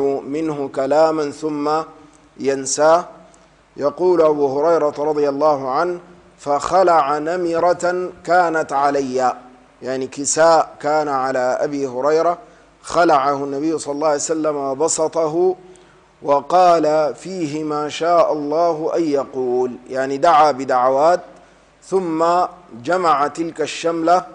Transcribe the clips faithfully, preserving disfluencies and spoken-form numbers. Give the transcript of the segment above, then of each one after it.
منه كلاما ثم ينساه. يقول أبو هريرة رضي الله عنه: فخلع نمرة كانت علي، يعني كساء كان على أبي هريرة خلعه النبي صلى الله عليه وسلم وبسطه وقال فيه ما شاء الله أن يقول، يعني دعا بدعوات ثم جمع تلك الشملة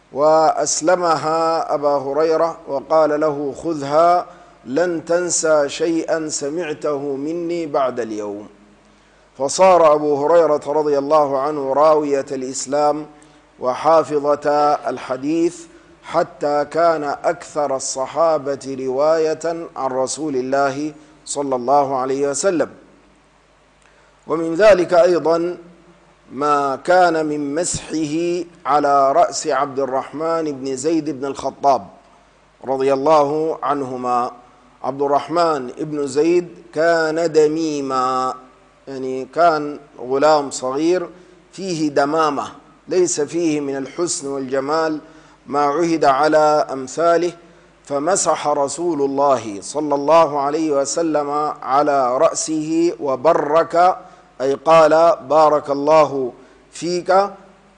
وأسلمها أبا هريرة وقال له: خذها لن تنسى شيئا سمعته مني بعد اليوم. فصار أبو هريرة رضي الله عنه راوية الإسلام وحافظة الحديث، حتى كان أكثر الصحابة رواية عن رسول الله صلى الله عليه وسلم. ومن ذلك أيضا ما كان من مسحه على رأس عبد الرحمن بن زيد بن الخطاب رضي الله عنهما. عبد الرحمن بن زيد كان دميما، يعني كان غلام صغير فيه دمامة، ليس فيه من الحسن والجمال ما عهد على أمثاله، فمسح رسول الله صلى الله عليه وسلم على رأسه وبرك، أي قال: بارك الله فيك،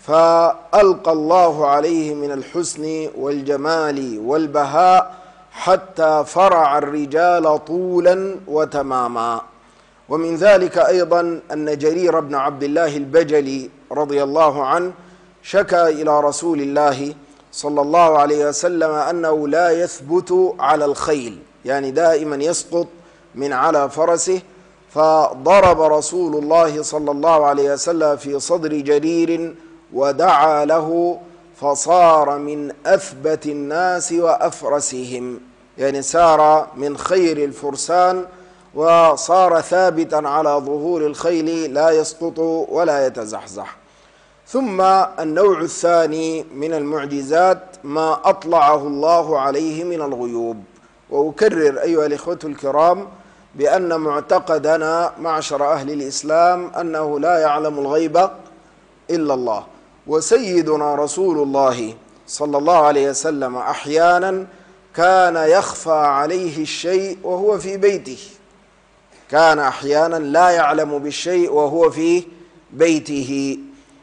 فألقى الله عليه من الحسن والجمال والبهاء حتى فرع الرجال طولا وتماما. ومن ذلك أيضا أن جرير بن عبد الله البجلي رضي الله عنه شكى إلى رسول الله صلى الله عليه وسلم أنه لا يثبت على الخيل، يعني دائما يسقط من على فرسه، فضرب رسول الله صلى الله عليه وسلم في صدر جرير ودعا له، فصار من أثبت الناس وأفرسهم، يعني سار من خير الفرسان وصار ثابتا على ظهور الخيل لا يسقط ولا يتزحزح. ثم النوع الثاني من المعجزات ما أطلعه الله عليه من الغيوب. وأكرر أيها الإخوة الكرام بأن معتقدنا معشر أهل الإسلام أنه لا يعلم الغيب إلا الله، وسيدنا رسول الله صلى الله عليه وسلم أحيانا كان يخفى عليه الشيء وهو في بيته، كان أحيانا لا يعلم بالشيء وهو في بيته.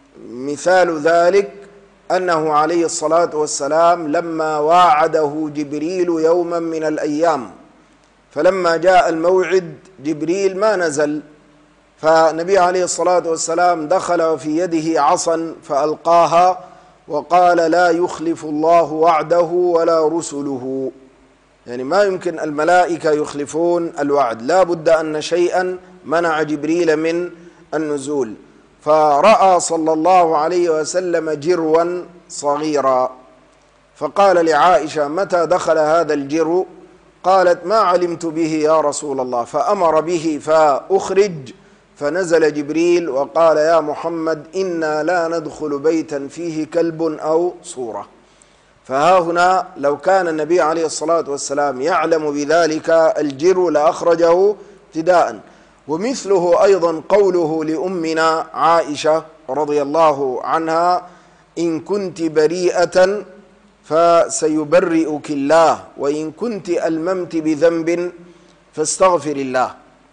مثال ذلك أنه عليه الصلاة والسلام لما واعده جبريل يوما من الأيام، فلما جاء الموعد جبريل ما نزل، فالنبي عليه الصلاة والسلام دخل وفي يده عصا فألقاها وقال: لا يخلف الله وعده ولا رسله، يعني ما يمكن الملائكة يخلفون الوعد، لا بد أن شيئا منع جبريل من النزول. فرأى صلى الله عليه وسلم جروا صغيرا، فقال لعائشة: متى دخل هذا الجرو؟ قالت: ما علمت به يا رسول الله، فأمر به فأخرج، فنزل جبريل وقال: يا محمد إنا لا ندخل بيتا فيه كلب أو صورة. فها هنا لو كان النبي عليه الصلاة والسلام يعلم بذلك الجرو لأخرجه ابتداء. ومثله أيضا قوله لأمنا عائشة رضي الله عنها: إن كنت بريئة فسيبرئك الله، وإن كنت ألممت بذنب فاستغفر الله.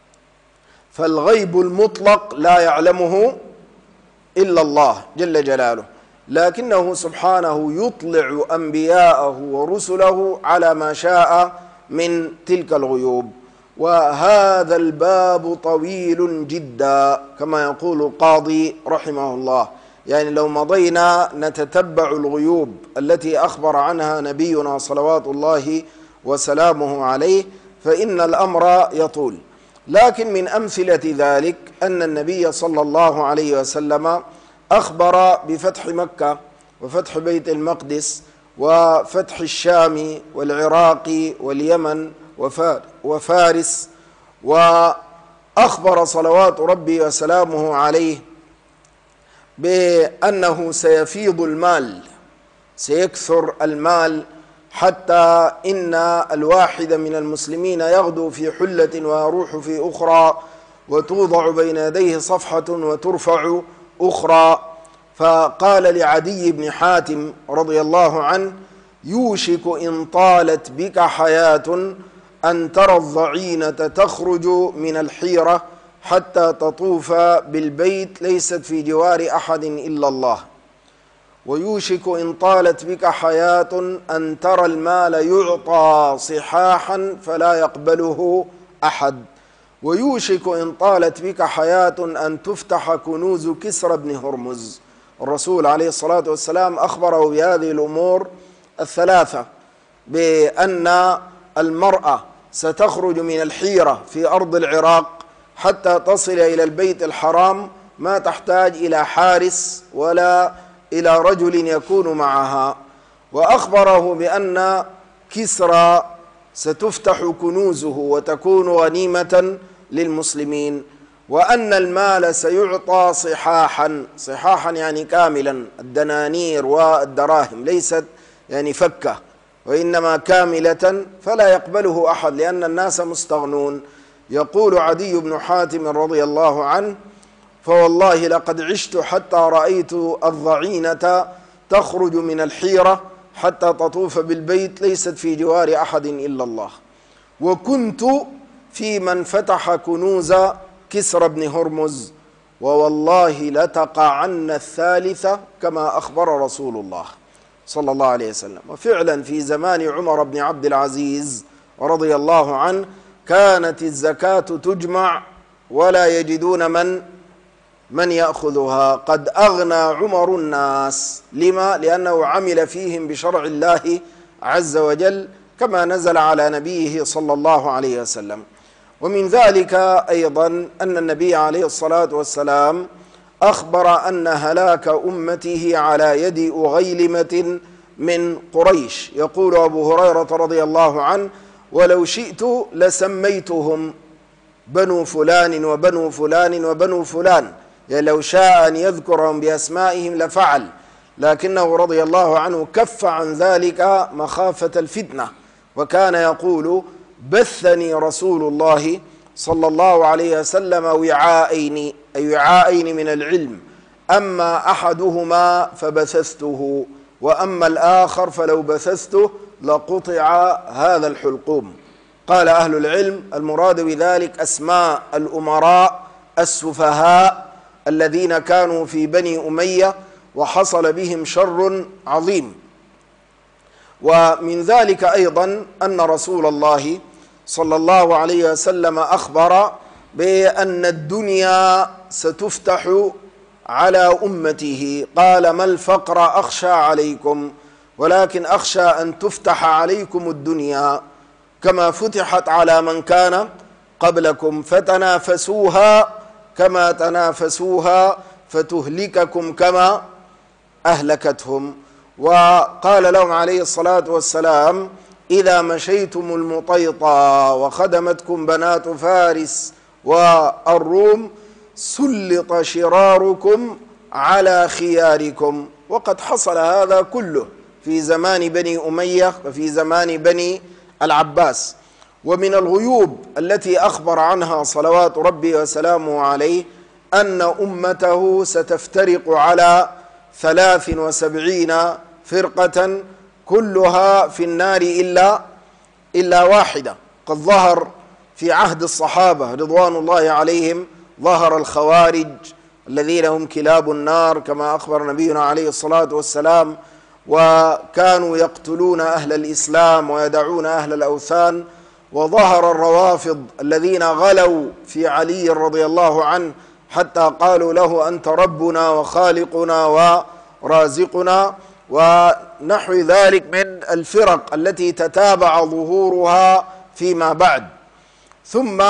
فالغيب المطلق لا يعلمه إلا الله جل جلاله، لكنه سبحانه يطلع أنبياءه ورسله على ما شاء من تلك الغيوب. وهذا الباب طويل جدا كما يقول القاضي رحمه الله، يعني لو مضينا نتتبع الغيوب التي أخبر عنها نبينا صلوات الله وسلامه عليه فإن الأمر يطول. لكن من أمثلة ذلك أن النبي صلى الله عليه وسلم أخبر بفتح مكة وفتح بيت المقدس وفتح الشام والعراق واليمن وفارس، وأخبر صلوات ربي وسلامه عليه بأنه سيفيض المال، سيكثر المال، حتى إن الواحد من المسلمين يغدو في حلة ويروح في أخرى، وتوضع بين يديه صفحة وترفع أخرى. فقال لعدي بن حاتم رضي الله عنه: يوشك إن طالت بك حياة أن ترى الضعينة تخرج من الحيرة حتى تطوف بالبيت ليست في جوار أحد إلا الله، ويوشك إن طالت بك حياة أن ترى المال يعطى صحاحا فلا يقبله أحد، ويوشك إن طالت بك حياة أن تفتح كنوز كسرى بن هرمز. الرسول عليه الصلاة والسلام أخبره بهذه الأمور الثلاثة، بأن المرأة ستخرج من الحيرة في أرض العراق حتى تصل إلى البيت الحرام، ما تحتاج إلى حارس ولا إلى رجل يكون معها. وأخبره بأن كسرى ستفتح كنوزه وتكون غنيمة للمسلمين، وأن المال سيعطى صحاحا، صحاحا يعني كاملا، الدنانير والدراهم ليست يعني فكة، وإنما كاملة فلا يقبله أحد لأن الناس مستغنون. يقول عدي بن حاتم رضي الله عنه: فوالله لقد عشت حتى رأيت الضعينة تخرج من الحيرة حتى تطوف بالبيت ليست في جوار أحد إلا الله، وكنت في من فتح كنوز كسرى بن هرمز، ووالله لتقعن الثالثة كما أخبر رسول الله صلى الله عليه وسلم. وفعلا في زمان عمر بن عبد العزيز رضي الله عنه كانت الزكاة تجمع ولا يجدون من من يأخذها، قد أغنى عمر الناس. لما؟ لأنه عمل فيهم بشرع الله عز وجل كما نزل على نبيه صلى الله عليه وسلم. ومن ذلك أيضا أن النبي عليه الصلاة والسلام أخبر أن هلاك أمته على يد أغيلمة من قريش. يقول أبو هريرة رضي الله عنه: ولو شئت لسميتهم بنو فلان وبنو فلان وبنو فلان، يعني لو شاء أن يذكرهم بأسمائهم لفعل، لكنه رضي الله عنه كف عن ذلك مخافة الفتنة، وكان يقول: بثني رسول الله صلى الله عليه وسلم وعاءين، أي وعاءين من العلم، أما أحدهما فبثثته، وأما الآخر فلو بثثته لقطع هذا الحلقوم. قال أهل العلم: المراد بذلك أسماء الأمراء السفهاء الذين كانوا في بني أمية وحصل بهم شر عظيم. ومن ذلك أيضا أن رسول الله صلى الله عليه وسلم أخبر بأن الدنيا ستفتح على أمته، قال: ما الفقر أخشى عليكم، ولكن أخشى أن تفتح عليكم الدنيا كما فتحت على من كان قبلكم، فتنافسوها كما تنافسوها فتهلككم كما أهلكتهم. وقال لهم عليه الصلاة والسلام: إذا مشيتم المطيطى وخدمتكم بنات فارس والروم سلط شراركم على خياركم. وقد حصل هذا كله في زمان بني أمية وفي زمان بني العباس. ومن الغيوب التي أخبر عنها صلوات ربي وسلامه عليه أن أمته ستفترق على ثلاث وسبعين فرقة كلها في النار إلا إلا واحدة. قد ظهر في عهد الصحابة رضوان الله عليهم، ظهر الخوارج الذين هم كلاب النار كما أخبر نبينا عليه الصلاة والسلام، وكانوا يقتلون أهل الإسلام ويدعون أهل الأوثان. وظهر الروافض الذين غلوا في علي رضي الله عنه حتى قالوا له: أنت ربنا وخالقنا ورازقنا، ونحو ذلك من الفرق التي تتابع ظهورها فيما بعد. ثم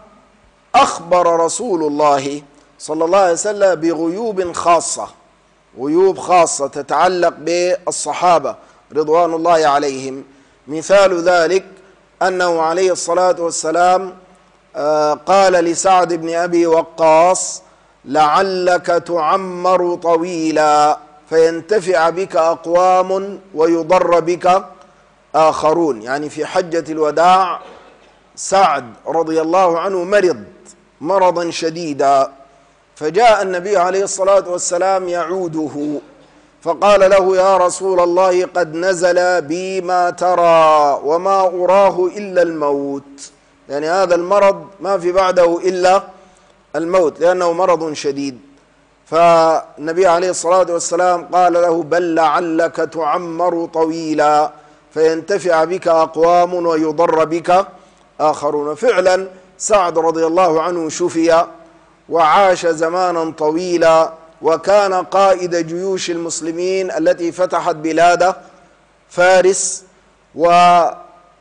أخبر رسول الله صلى الله عليه وسلم بغيوب خاصة، غيوب خاصة تتعلق بالصحابة رضوان الله عليهم. مثال ذلك أنه عليه الصلاة والسلام قال لسعد بن أبي وقاص: لعلك تعمر طويلا فينتفع بك أقوام ويضر بك آخرون. يعني في حجة الوداع سعد رضي الله عنه مرض مرضا شديدا، فجاء النبي عليه الصلاة والسلام يعوده، فقال له: يا رسول الله، قد نزل بي ما ترى وما أراه إلا الموت. يعني هذا المرض ما في بعده إلا الموت، لأنه مرض شديد. فالنبي عليه الصلاة والسلام قال له: بل لعلك تعمر طويلا فينتفع بك أقوام ويضر بك آخرون. فعلا سعد رضي الله عنه شفي وعاش زمانا طويلا، وكان قائد جيوش المسلمين التي فتحت بلاد فارس، وأزال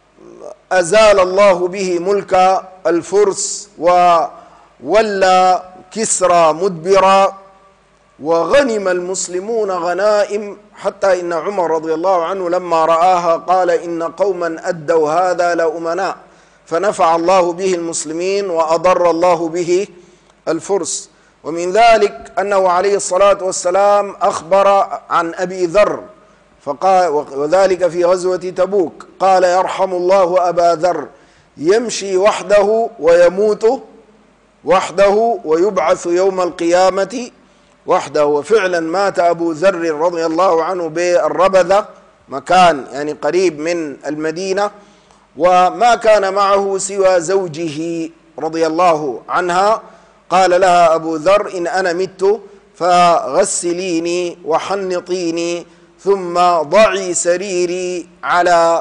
الله به ملك الفرس وولى كسرى مدبرا، وغنم المسلمون غنائم، حتى إن عمر رضي الله عنه لما رآها قال: إن قوما أدوا هذا لأمناء، فنفع الله به المسلمين وأضر الله به الفرس. ومن ذلك أنه عليه الصلاة والسلام أخبر عن أبي ذر، فقال، وذلك في غزوة تبوك، قال: يرحم الله أبا ذر يمشي وحده ويموت وحده ويبعث يوم القيامة وحده. وفعلا مات أبو ذر رضي الله عنه بالربذة، مكان يعني قريب من المدينة، وما كان معه سوى زوجه رضي الله عنها. قال لها أبو ذر: إن أنا مت فغسليني وحنطيني، ثم ضعي سريري على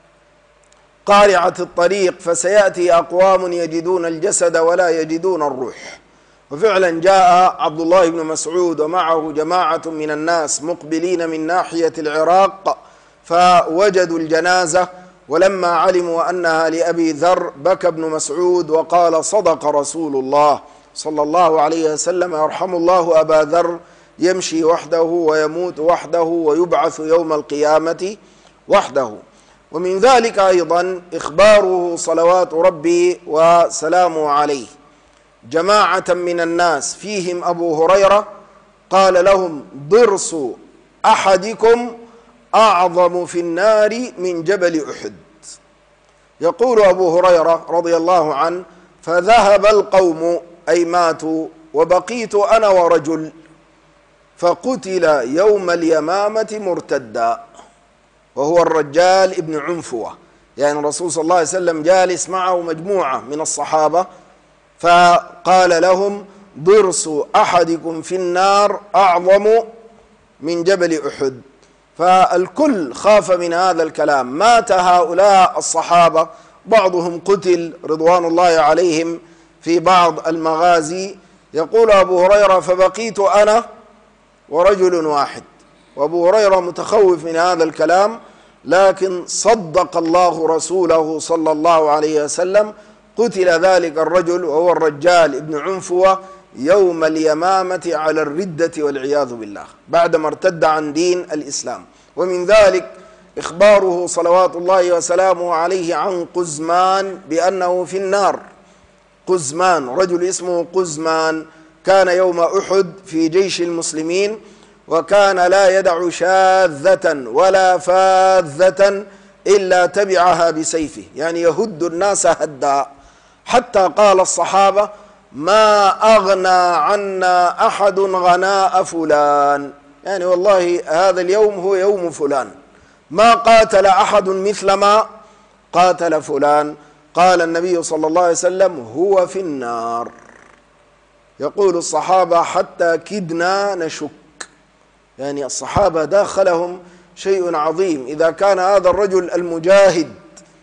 قارعة الطريق، فسيأتي أقوام يجدون الجسد ولا يجدون الروح. وفعلا جاء عبد الله بن مسعود ومعه جماعة من الناس مقبلين من ناحية العراق، فوجدوا الجنازة، ولما علموا أنها لأبي ذر بكى ابن مسعود وقال: صدق رسول الله صلى الله عليه وسلم، يرحم الله أبا ذر يمشي وحده ويموت وحده ويبعث يوم القيامة وحده. ومن ذلك أيضا إخباره صلوات ربي وسلامه عليه جماعة من الناس فيهم أبو هريرة، قال لهم: ضرس أحدكم أعظم في النار من جبل أحد. يقول أبو هريرة رضي الله عنه: فذهب القوم أي ماتوا، وبقيت أنا ورجل، فقتل يوم اليمامة مرتدا، وهو الرجال ابن عنفوة. يعني الرسول صلى الله عليه وسلم جالس معه مجموعة من الصحابة، فقال لهم: ضرس أحدكم في النار أعظم من جبل أحد. فالكل خاف من هذا الكلام. مات هؤلاء الصحابة، بعضهم قتل رضوان الله عليهم في بعض المغازي. يقول أبو هريرة: فبقيت أنا ورجل واحد. وأبو هريرة متخوف من هذا الكلام، لكن صدق الله رسوله صلى الله عليه وسلم. قتل ذلك الرجل وهو الرجال ابن عنفوة يوم اليمامة على الردة والعياذ بالله، بعدما ارتد عن دين الإسلام. ومن ذلك إخباره صلوات الله وسلامه عليه عن قزمان بأنه في النار. قزمان رجل اسمه قزمان كان يوم أحد في جيش المسلمين، وكان لا يدع شاذة ولا فاذة إلا تبعها بسيفه، يعني يهد الناس هدا، حتى قال الصحابة: ما أغنى عنا أحد غناء فلان، يعني والله هذا اليوم هو يوم فلان، ما قاتل أحد مثل ما قاتل فلان. قال النبي صلى الله عليه وسلم: هو في النار. يقول الصحابة: حتى كدنا نشك، يعني الصحابة داخلهم شيء عظيم. إذا كان هذا الرجل المجاهد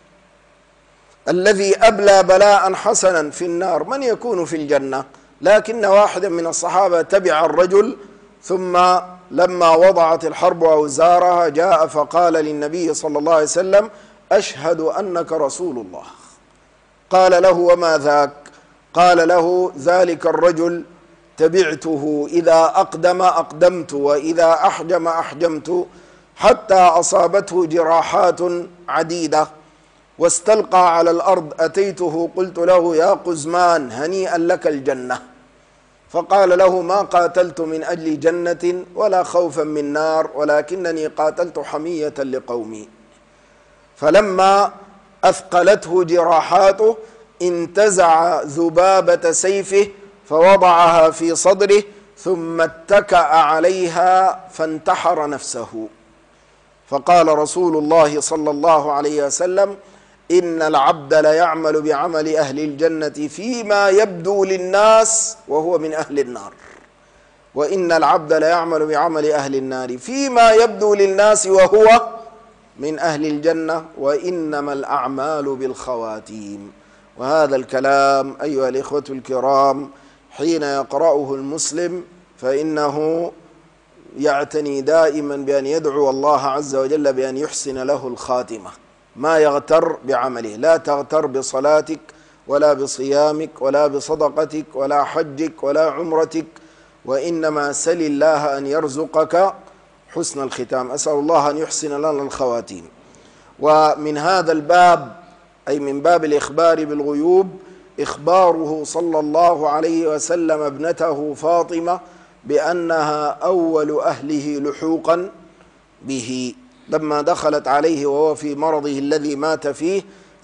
الذي أبلى بلاء حسنا في النار، من يكون في الجنة؟ لكن واحدا من الصحابة تبع الرجل، ثم لما وضعت الحرب أوزارها جاء فقال للنبي صلى الله عليه وسلم: أشهد أنك رسول الله. قال له: وما ذاك؟ قال له: ذلك الرجل تبعته، إذا أقدم أقدمت وإذا أحجم أحجمت، حتى أصابته جراحات عديدة واستلقى على الأرض. أتيته قلت له: يا قزمان هنيئا لك الجنة. فقال له: ما قاتلت من أجل جنة ولا خوفا من نار، ولكنني قاتلت حمية لقومي. فلما أثقلته جراحاته انتزع ذبابة سيفه فوضعها في صدره، ثم اتكأ عليها فانتحر نفسه. فقال رسول الله صلى الله عليه وسلم: إن العبد ليعمل بعمل أهل الجنة فيما يبدو للناس وهو من أهل النار، وإن العبد ليعمل بعمل أهل النار فيما يبدو للناس وهو من أهل الجنة، وإنما الأعمال بالخواتيم. وهذا الكلام أيها الإخوة الكرام حين يقرأه المسلم فإنه يعتني دائما بأن يدعو الله عز وجل بأن يحسن له الخاتمة، ما يغتر بعمله. لا تغتر بصلاتك ولا بصيامك ولا بصدقتك ولا حجك ولا عمرتك، وإنما سل الله أن يرزقك حسن الختام. أسأل الله أن يحسن لنا الخواتيم. ومن هذا الباب، أي من باب الإخبار بالغيوب، إخباره صلى الله عليه وسلم ابنته فاطمة بأنها أول أهله لحوقا به، لما دخلت عليه وهو في مرضه الذي مات فيه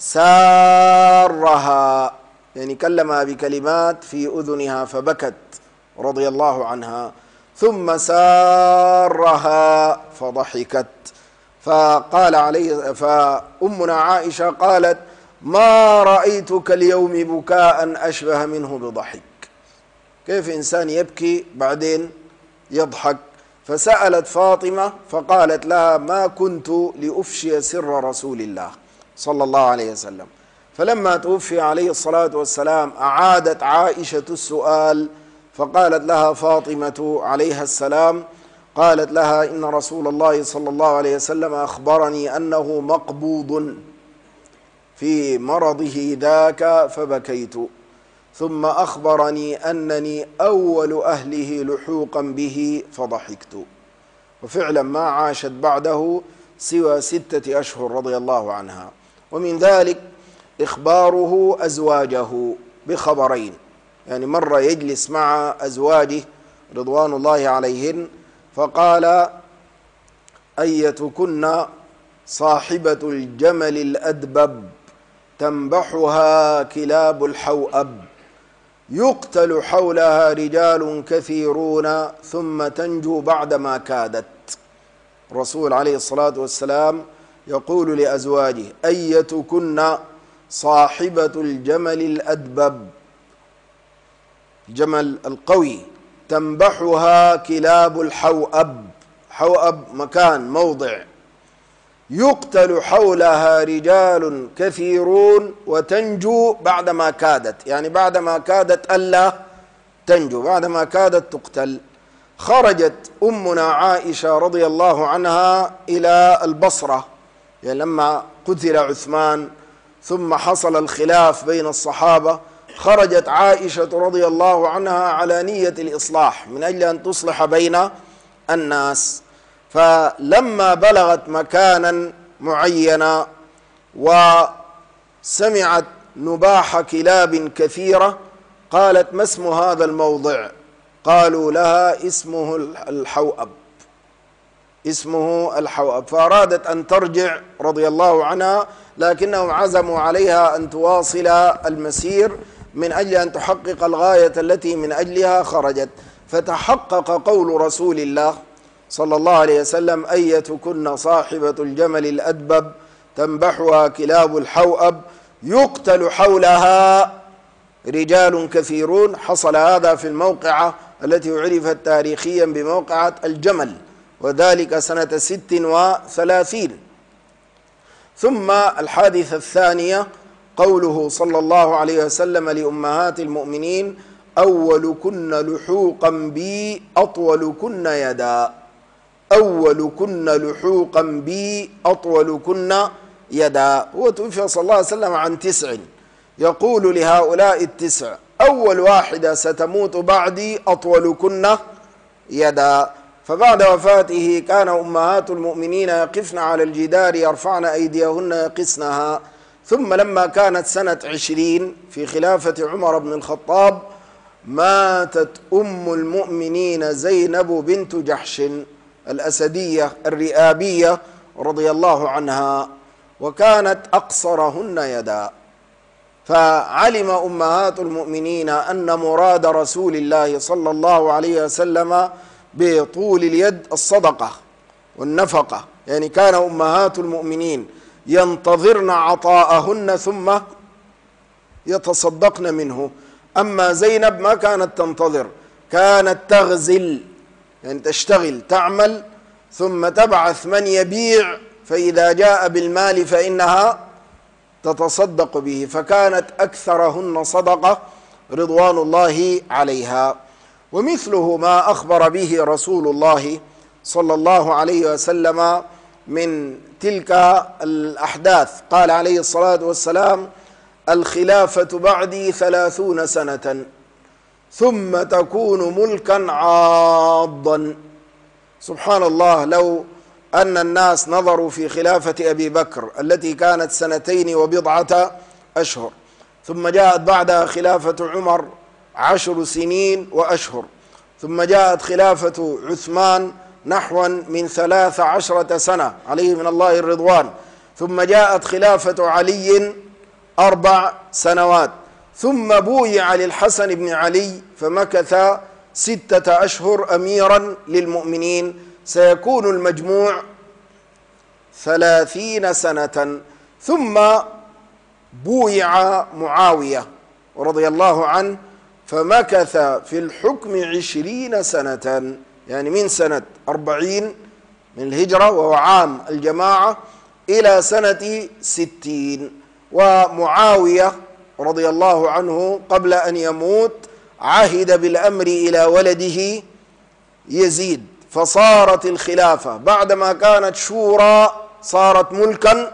سارها، يعني كلمها بكلمات في أذنها فبكت رضي الله عنها، ثم سارها فضحكت. فقال عليه فأمنا عائشة قالت: ما رأيتك اليوم بكاء أشبه منه بضحك. كيف إنسان يبكي بعدين يضحك؟ فسألت فاطمة فقالت لها: ما كنت لأفشي سر رسول الله صلى الله عليه وسلم. فلما توفي عليه الصلاة والسلام أعادت عائشة السؤال، فقالت لها فاطمة عليها السلام، قالت لها: إن رسول الله صلى الله عليه وسلم أخبرني أنه مقبوض في مرضه ذاك فبكيت، ثم أخبرني أنني أول أهله لحوقا به فضحكت. وفعلا ما عاشت بعده سوى ستة أشهر رضي الله عنها. ومن ذلك إخباره أزواجه بخبرين، يعني مرة يجلس مع أزواجه رضوان الله عليهن فقال: أيتكن صاحبة الجمل الأدبب تنبحها كلاب الحوأب، يقتل حولها رجال كثيرون ثم تنجو بعدما كادت. الرسول عليه الصلاة والسلام يقول لأزواجه: أيتكن صاحبة الجمل الأدبب، الجمل القوي، تنبحها كلاب الحوأب، حوأب مكان موضع، يقتل حولها رجال كثيرون وتنجو بعدما كادت، يعني بعدما كادت ألا تنجو، بعدما كادت تقتل. خرجت أمنا عائشة رضي الله عنها إلى البصرة، يعني لما قتل عثمان ثم حصل الخلاف بين الصحابة، خرجت عائشة رضي الله عنها على نية الإصلاح من أجل أن تصلح بين الناس. فلما بلغت مكانا معينا وسمعت نباح كلاب كثيرة قالت: ما اسم هذا الموضع؟ قالوا لها: اسمه الحوأب، اسمه الحوأب. فأرادت أن ترجع رضي الله عنها، لكنهم عزموا عليها أن تواصل المسير من أجل أن تحقق الغاية التي من أجلها خرجت. فتحقق قول رسول الله صلى الله عليه وسلم: أيتكن صاحبة الجمل الأدبب تنبحها كلاب الحوأب، يقتل حولها رجال كثيرون. حصل هذا في الموقعة التي عرفت تاريخيا بموقعة الجمل، وذلك سنة ست وثلاثين. ثم الحادثة الثانية قوله صلى الله عليه وسلم لأمهات المؤمنين: أولكن لحوقا بي أطولكن يدا، أولكن لحوقا بي أطولكن يدا. هو توفي صلى الله عليه وسلم عن تسع، يقول لهؤلاء التسع: أول واحدة ستموت بعدي أطولكن يدا. فبعد وفاته كان أمهات المؤمنين يقفن على الجدار يرفعن أيديهن يقسنها. ثم لما كانت سنة عشرين في خلافة عمر بن الخطاب ماتت أم المؤمنين زينب بنت جحش الأسدية الرئابية رضي الله عنها، وكانت أقصرهن يدا. فعلم أمهات المؤمنين أن مراد رسول الله صلى الله عليه وسلم بطول اليد الصدقة والنفقة، يعني كان أمهات المؤمنين ينتظرن عطاءهن ثم يتصدقن منه. أما زينب ما كانت تنتظر، كانت تغزل، يعني تشتغل تعمل ثم تبعث من يبيع، فإذا جاء بالمال فإنها تتصدق به، فكانت أكثرهن صدقة رضوان الله عليها. ومثله ما أخبر به رسول الله صلى الله عليه وسلم من تلك الأحداث، قال عليه الصلاة والسلام: الخلافة بعدي ثلاثون سنة ثم تكون ملكا عاضا. سبحان الله، لو أن الناس نظروا في خلافة أبي بكر التي كانت سنتين وبضعة أشهر، ثم جاءت بعدها خلافة عمر عشر سنين وأشهر، ثم جاءت خلافة عثمان نحو من ثلاث عشرة سنة عليه من الله الرضوان، ثم جاءت خلافة علي أربع سنوات، ثم بويع للحسن بن علي فمكث ستة أشهر أميرا للمؤمنين، سيكون المجموع ثلاثين سنة. ثم بويع معاوية رضي الله عنه فمكث في الحكم عشرين سنة، يعني من سنة أربعين من الهجرة وهو عام الجماعة إلى سنة ستين. ومعاوية رضي الله عنه قبل أن يموت عهد بالأمر إلى ولده يزيد، فصارت الخلافة بعدما كانت شورى صارت ملكا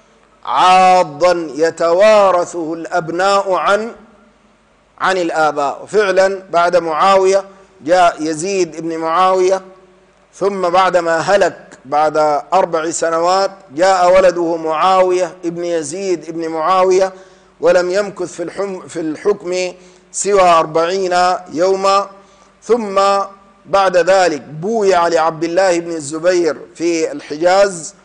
عاضا يتوارثه الأبناء عن عن الآباء. وفعلا بعد معاوية جاء يزيد ابن معاوية، ثم بعدما هلك بعد أربع سنوات جاء ولده معاوية ابن يزيد ابن معاوية، ولم يمكث في الحكم في الحكم سوى أربعين يوما. ثم بعد ذلك بويع لعبد الله بن الزبير في الحجاز،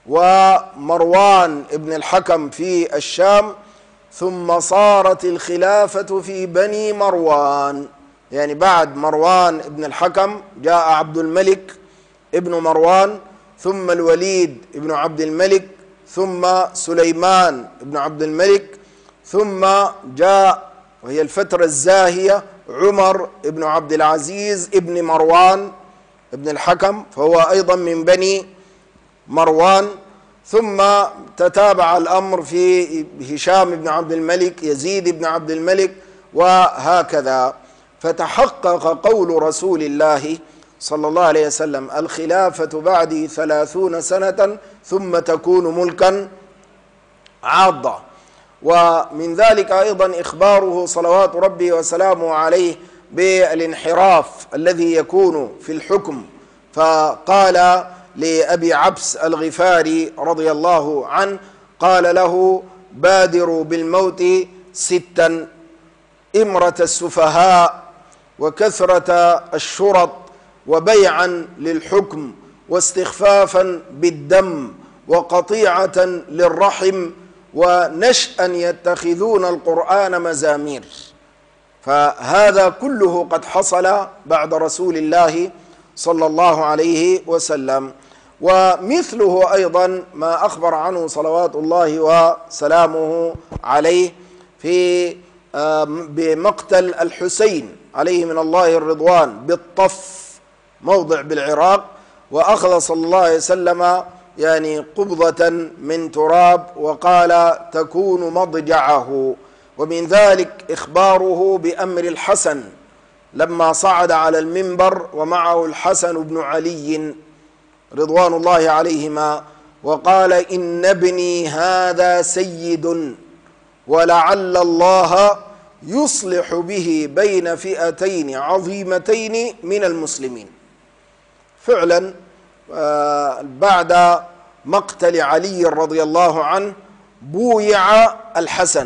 ومروان ابن الحكم في الشام، ثم صارت الخلافة في بني مروان، يعني بعد مروان ابن الحكم جاء عبد الملك ابن مروان، ثم الوليد ابن عبد الملك، ثم سليمان ابن عبد الملك، ثم جاء وهي الفترة الزاهية عمر ابن عبد العزيز ابن مروان ابن الحكم، فهو أيضا من بني مروان. ثم تتابع الأمر في هشام بن عبد الملك، يزيد بن عبد الملك، وهكذا. فتحقق قول رسول الله صلى الله عليه وسلم: الخلافة بعدي ثلاثون سنة ثم تكون ملكا عاضا. ومن ذلك أيضا إخباره صلوات ربي وسلامه عليه بالانحراف الذي يكون في الحكم، فقال لأبي عبس الغفاري رضي الله عنه، قال له: بادروا بالموت ستا: إمرة السفهاء، وكثرة الشرط، وبيعا للحكم، واستخفافا بالدم، وقطيعة للرحم، ونشأ يتخذون القرآن مزامير. فهذا كله قد حصل بعد رسول الله صلى الله عليه وسلم. ومثله أيضا ما أخبر عنه صلوات الله وسلامه عليه في بمقتل الحسين عليه من الله الرضوان بالطف، موضع بالعراق، وأخذ صلى الله عليه وسلم يعني قبضة من تراب وقال: تكون مضجعه. ومن ذلك إخباره بأمر الحسن لما صعد على المنبر ومعه الحسن بن علي رضوان الله عليهما، وقال: إن ابني هذا سيد، ولعل الله يصلح به بين فئتين عظيمتين من المسلمين. فعلا بعد مقتل علي رضي الله عنه بويع الحسن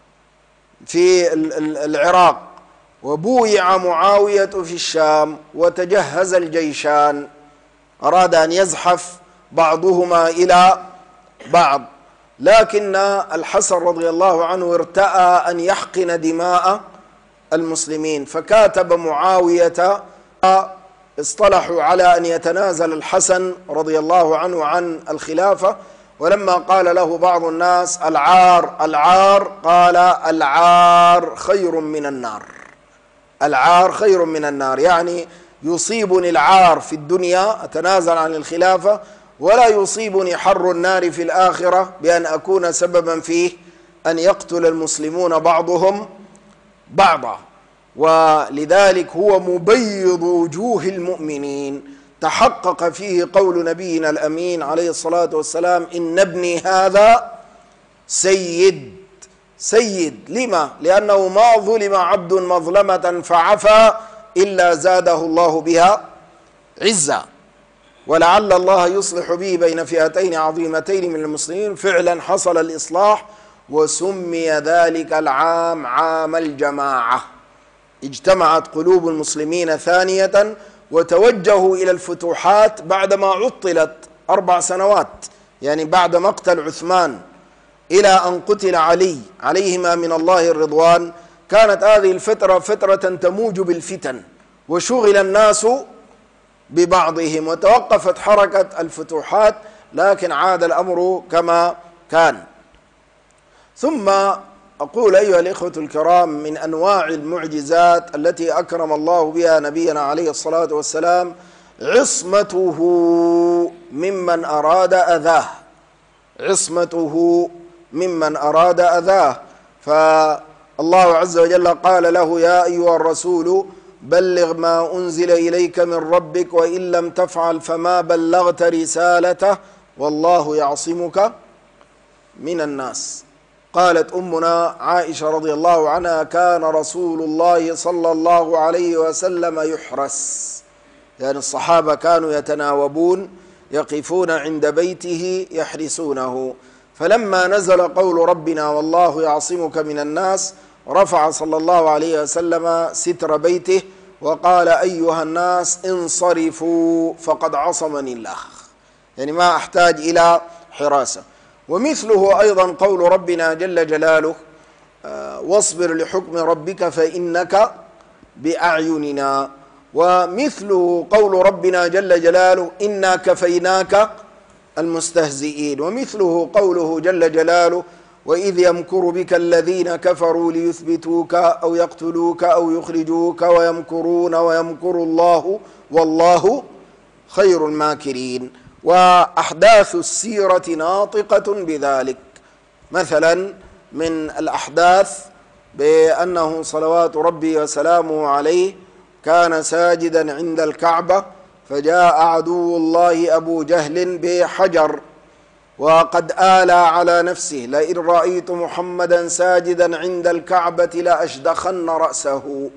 في العراق، وبويع معاوية في الشام، وتجهز الجيشان، أراد أن يزحف بعضهما إلى بعض، لكن الحسن رضي الله عنه ارتأى أن يحقن دماء المسلمين، فكاتب معاوية. اصطلحوا على أن يتنازل الحسن رضي الله عنه عن الخلافة، ولما قال له بعض الناس العار العار قال العار خير من النار، العار خير من النار، يعني يصيبني العار في الدنيا أتنازل عن الخلافة، ولا يصيبني حر النار في الآخرة بأن أكون سببا فيه أن يقتل المسلمون بعضهم بعضا. ولذلك هو مبيض وجوه المؤمنين، تحقق فيه قول نبينا الأمين عليه الصلاة والسلام إن ابني هذا سيد. سيد لما؟ لأنه ما ظلم عبد مظلمة فعفى إلا زاده الله بها عزا، ولعل الله يصلح به بين فئتين عظيمتين من المسلمين. فعلا حصل الإصلاح، وسمي ذلك العام عام الجماعة. اجتمعت قلوب المسلمين ثانية وتوجهوا إلى الفتوحات بعدما عطلت أربع سنوات، يعني بعد مقتل عثمان إلى أن قتل علي عليهما من الله الرضوان. كانت هذه الفترة فترة تموج بالفتن، وشغل الناس ببعضهم، وتوقفت حركة الفتوحات، لكن عاد الأمر كما كان. ثم أقول أيها الإخوة الكرام، من أنواع المعجزات التي أكرم الله بها نبينا عليه الصلاة والسلام عصمته ممن أراد أذاه، عصمته ممن أراد أذاه. فالله عز وجل قال له يا أيها الرسول بلغ ما أنزل إليك من ربك وإن لم تفعل فما بلغت رسالته والله يعصمك من الناس. قالت أمنا عائشة رضي الله عنها كان رسول الله صلى الله عليه وسلم يحرس، يعني الصحابة كانوا يتناوبون يقفون عند بيته يحرسونه. فلما نزل قول ربنا والله يعصمك من الناس رفع صلى الله عليه وسلم ستر بيته وقال أيها الناس انصرفوا فقد عصمني الله، يعني ما أحتاج إلى حراسة. ومثله أيضا قول ربنا جل جلاله واصبر لحكم ربك فإنك بأعيننا. ومثله قول ربنا جل جلاله إنا كفيناك المستهزئين. ومثله قوله جل جلاله وإذ يمكر بك الذين كفروا ليثبتوك أو يقتلوك أو يخرجوك ويمكرون ويمكر الله والله خير الماكرين. وأحداث السيرة ناطقة بذلك. مثلا من الأحداث بأنه صلوات ربي وسلامه عليه كان ساجدا عند الكعبة فجاء عدو الله أبو جهل بحجر وقد آلى على نفسه لئن رأيت محمدا ساجدا عند الكعبة لأشدخن رأسه.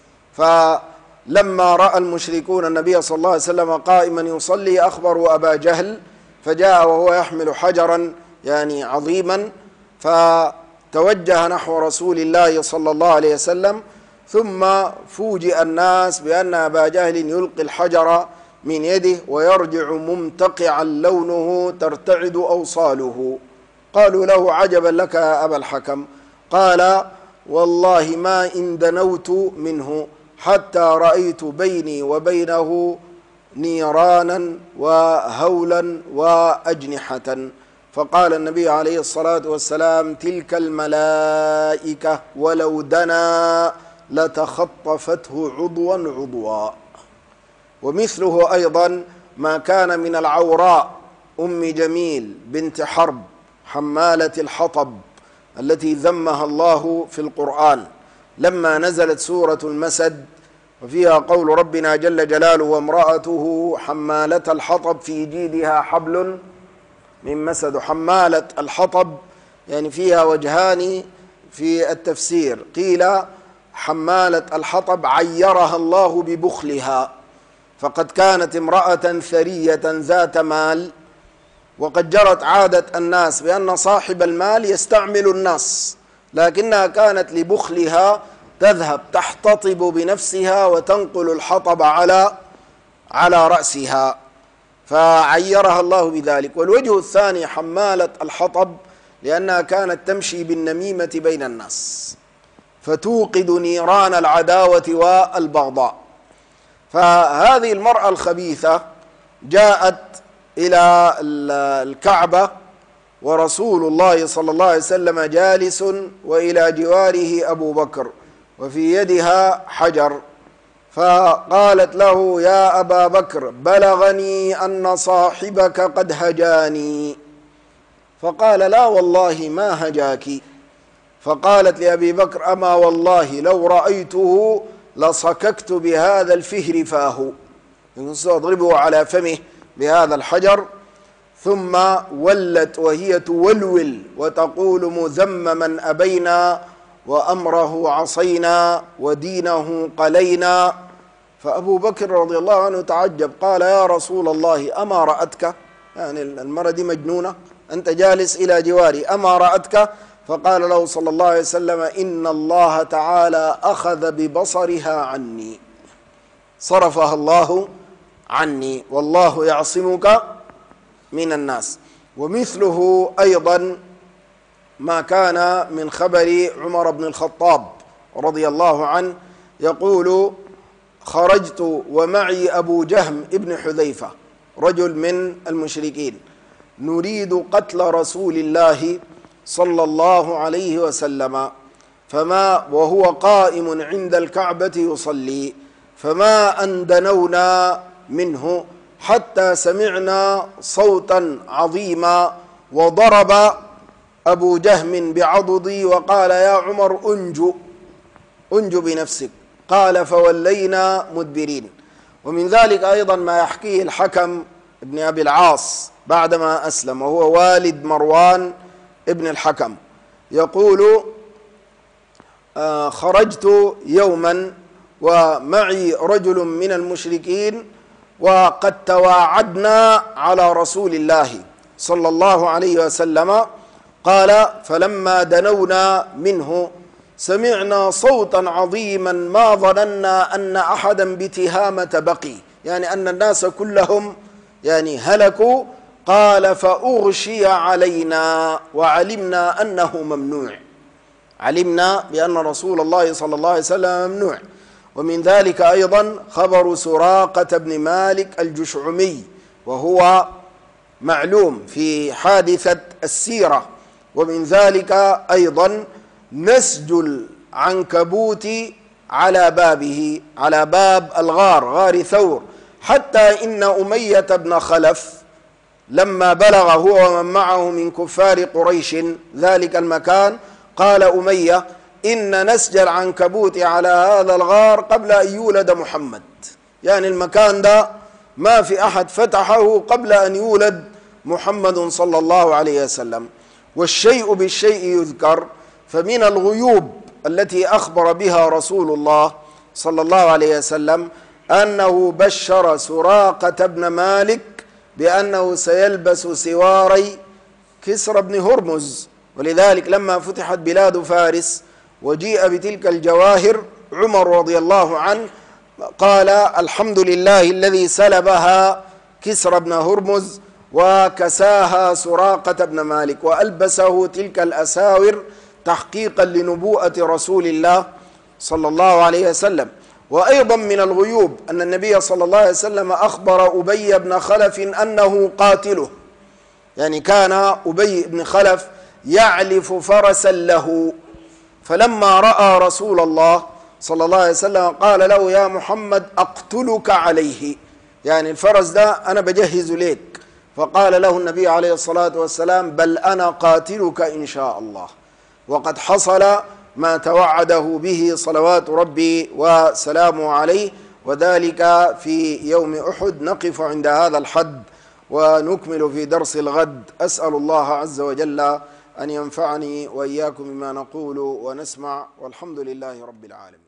فلما رأى المشركون النبي صلى الله عليه وسلم قائما يصلي أخبروا أبا جهل، فجاء وهو يحمل حجرا يعني عظيما، فتوجه نحو رسول الله صلى الله عليه وسلم، ثم فوجئ الناس بأن أبا جهل يلقي الحجر من يده ويرجع ممتقعا لونه ترتعد أوصاله. قالوا له عجبا لك يا أبا الحكم، قال والله ما إن دنوت منه حتى رأيت بيني وبينه نيرانا وهولا وأجنحة. فقال النبي عليه الصلاة والسلام تلك الملائكة ولو دنا لتخطفته عضوا عضوا. ومثله أيضا ما كان من العوراء أم جميل بنت حرب حمالة الحطب التي ذمها الله في القرآن لما نزلت سورة المسد وفيها قول ربنا جل جلاله وامرأته حمالة الحطب في جيدها حبل من مسد. حمالة الحطب يعني فيها وجهان في التفسير، قيل حمالة الحطب عيرها الله ببخلها، فقد كانت امرأة ثرية ذات مال، وقد جرت عادة الناس بأن صاحب المال يستعمل الناس، لكنها كانت لبخلها تذهب تحتطب بنفسها وتنقل الحطب على على رأسها، فعيرها الله بذلك. والوجه الثاني حمالة الحطب لأنها كانت تمشي بالنميمة بين الناس فتوقد نيران العداوة والبغضاء. فهذه المرأة الخبيثة جاءت إلى الكعبة ورسول الله صلى الله عليه وسلم جالس وإلى جواره أبو بكر وفي يدها حجر، فقالت له: يا أبا بكر بلغني أن صاحبك قد هجاني. فقال: لا والله ما هجاك. فقالت لأبي بكر: أما والله لو رأيته لصككت بهذا الفهر فاه، سأضربه على فمه بهذا الحجر. ثم ولت وهي تولول وتقول: مذمما أبينا وأمره عصينا ودينه قلينا. فأبو بكر رضي الله عنه تعجب، قال: يا رسول الله أما رأتك؟ يعني المرأة دي مجنونة، أنت جالس إلى جواري، أما رأتك؟ فقال له صلى الله عليه وسلم: إن الله تعالى أخذ ببصرها عني، صرفها الله عني، والله يعصمك من الناس. ومثله أيضا ما كان من خبر عمر بن الخطاب رضي الله عنه، يقول: خرجت ومعي أبو جهم ابن حذيفة رجل من المشركين نريد قتل رسول الله صلى الله عليه وسلم، فما وهو قائم عند الكعبة يصلي، فما أن دنونا منه حتى سمعنا صوتا عظيما، وضرب أبو جهم بعضدي وقال: يا عمر أنجو أنجو بنفسك. قال: فولينا مدبرين. ومن ذلك أيضا ما يحكيه الحكم ابن أبي العاص بعدما أسلم، وهو والد مروان ابن الحكم، يقول: آه خرجت يوما ومعي رجل من المشركين وقد تواعدنا على رسول الله صلى الله عليه وسلم. قال: فلما دنونا منه سمعنا صوتا عظيما ما ظننا أن أحدا بتهامة بقي، يعني أن الناس كلهم يعني هلكوا. قال: فأغشي علينا وعلمنا أنه ممنوع، علمنا بأن رسول الله صلى الله عليه وسلم ممنوع. ومن ذلك أيضا خبر سراقة بن مالك الجشعمي، وهو معلوم في حادثة السيرة. ومن ذلك أيضا نسج العنكبوت على بابه، على باب الغار، غار ثور، حتى إن أمية بن خلف لما بلغ هو ومن معه من كفار قريش ذلك المكان، قال أمية: إن نسج العنكبوت على هذا الغار قبل أن يولد محمد، يعني المكان ده ما في أحد فتحه قبل أن يولد محمد صلى الله عليه وسلم. والشيء بالشيء يذكر، فمن الغيوب التي أخبر بها رسول الله صلى الله عليه وسلم أنه بشر سراقة بن مالك بأنه سيلبس سواري كسرى بن هرمز. ولذلك لما فتحت بلاد فارس وجيء بتلك الجواهر، عمر رضي الله عنه قال: الحمد لله الذي سلبها كسرى بن هرمز وكساها سراقة بن مالك وألبسه تلك الأساور تحقيقا لنبوءة رسول الله صلى الله عليه وسلم. وأيضا من الغيوب أن النبي صلى الله عليه وسلم أخبر أبي بن خلف أنه قاتله، يعني كان أبي بن خلف يعلف فرسا له، فلما رأى رسول الله صلى الله عليه وسلم قال له: يا محمد أقتلك عليه، يعني الفرس ده أنا بجهز لك. فقال له النبي عليه الصلاة والسلام: بل أنا قاتلك إن شاء الله. وقد حصل ما توعده به صلوات ربي وسلامه عليه، وذلك في يوم أحد. نقف عند هذا الحد ونكمل في درس الغد. أسأل الله عز وجل أن ينفعني وإياكم بما نقول ونسمع، والحمد لله رب العالمين.